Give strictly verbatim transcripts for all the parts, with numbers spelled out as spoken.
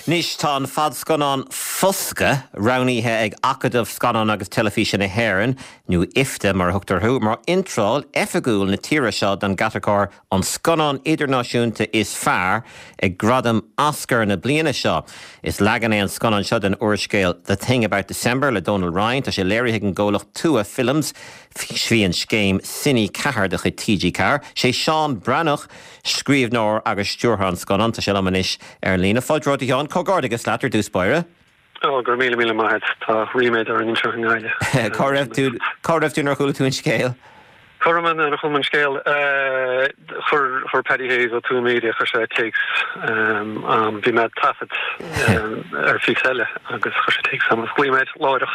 Nis tá fad scanán fosca rauníthe ag acadamh scanán agus telefísin na hÉireann nó ifte mar thugtar thu mar intráil efagúil na tíre seo don gatacár an scanán idirnáisiúnta is fearr ag gradam ascar na bliana seo. Is legan é an scanán seo den uairscéal The Thing About December le Donald Ryan tá sé léirithe an ggólach tua films svíon scéim Sinní Cahar de chu T G Carr. sé Seán Brannach scríbhneoir agus stúrthan scanán tá sé lamanis ar lína fáilróta teán cógáir agus leatar dús baire. Oh, gur míle míle maith tá riméid ar an intro an gáile. Cá raibh tú cá raibh tú nar chuúla tú an scéal? Corman ar chuman scéal chur chur Paddy Hayes ó tú média chu sé takes um um bhí me tafad ar fi selle agus chu sé takes am ghuiméid láideach.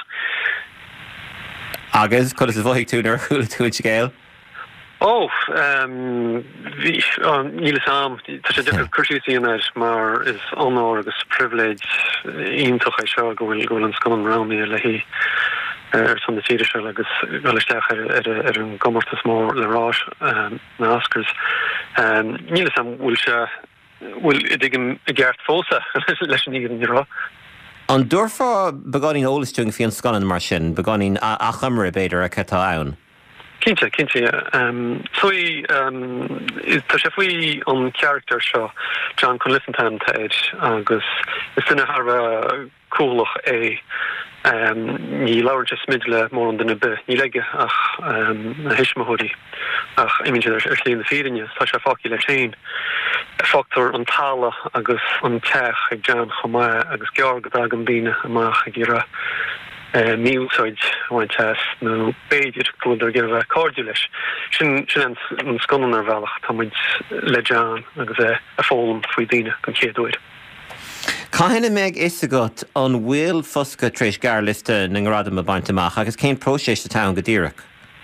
Agus chud is bhhaigh tú nar chuúla tú an scéal? Oh, um, vi, uh, Níl sam, tá sé degur cursí in er, mar is honor agus privilege iontoch é seo go bhfuil go bhfuil an scanán round le hí ar san na tíre seo agus gáilisteach ar ar an gomortas mór le rás na Oscars. Um, Níl sam bhfuil se bhfuil idigim a gceart fósa leis an íon rá. An dúrfá beganín ólastung fi an scanán mar sin, beganín a chamra beidir a catá ann. Kinse, kinse, um, soi, um, tá sé faoi an character seo, John Conlifton taid, agus is sinna harfa cúlach é, um, ní lawer just midle mór an duna be, ní leige ach um, na hismahorí, ach image ar ar slíon na fírinne, tá sé fáci le chéin, factor an tala agus an teach ag John chomá agus georgad agam bína amach ag ira, Uh, míúsáid bhaint nó béidir púdar ggéirbh cordú leis. Sin sin an scanán ar bhealach tá muid le John agus é a fólam faoi daoine gan chéadúid. Caithna méid is agat an bhfuil fosca tréis gearliste na ngradam a baint amach agus cén próséis atá go dtíreach?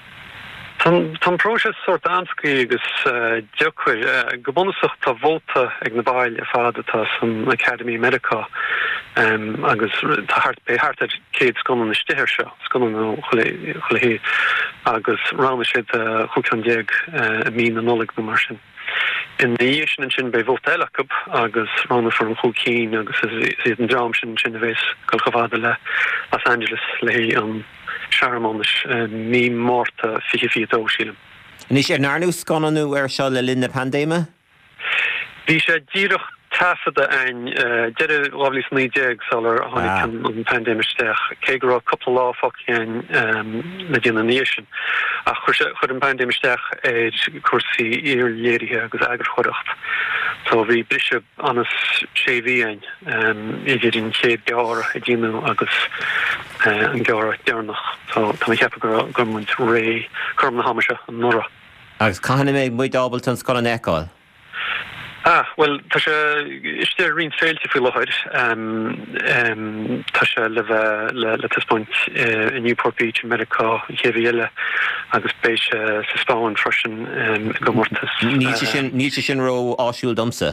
Tá próses sort ansci agus deochuir go bunasach tá bhóta ag na báil a fada tá san Academy Medica um, agus tá hart bé hart céad scanán na stithir seo, scanán nó chulaí agus rána siad chucan déag a mí na nolig na mar sin. In the year sin sin bei bhóta eilechab agus rána for an chucín agus is an drám sin sin a bhés go chofada le Los Angeles le hí an Charmonis ní mórta fiche fi ósílim. Ní sé náú scananú ar seo le linn na pandéime? Bhí sé díirech tafada ein dead lovely sní deag salar hánig an pandéimisteach cé go couple lá focin na dionation a chur chur an pandéimisteach é cuasaí ar léirithe agus agur choracht. So bhí brise anas sé bhí ein idir in chéad geára a dínú agus an geára dearnach. So tá cheappa gur gurmuint ré chum na haise an nora. Agus caihanna méid muid ábalt an scanán eáil? Ah, well, tá sé iste rin féilte fi lochaid. Um, um, tá sé le le le tispóint uh, in Newport Beach in Medica chéhile agus béis uh, sa Spáin freisin um, gomórtas. Ní sin ní sin ró áisiúil domsa.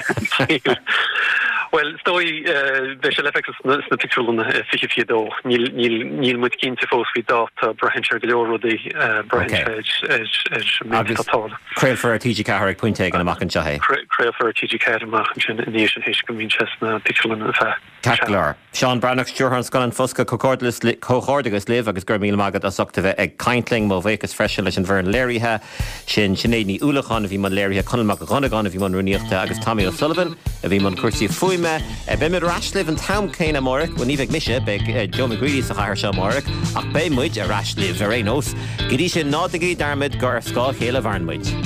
Well, stoi be se lefek na pictureln fiche fi do. Níl níl níl moet kin te fós vi dat Brian Shergiloro di Brian Shergiloro. Creil for a T G Carr ag pointe gan amach an sehe. Creil for a T G Carr amach an nation héis go mín na pictureln an fe. Calar. Seán Brannach stúrthan scanán fosca cocordlas cóchordagus liv agus gur míle magad a soctah ag caintling mó bhéchas freisin leis an bhar an léirithe sin sinnéad ní úlachan a bhí man léirithe chunamach a ghanagáin a bhí man runíochta agus Tommy O'Sullivan a bhí man cuasaí fuime a be mid rasliv an tam céine amórach go níbeh mise be Joe McGreedy sa chair se amórach ach be muid a rasliv ar é nós. Gidí sin nádagaí darmid gur scáil chéile bharnmuid.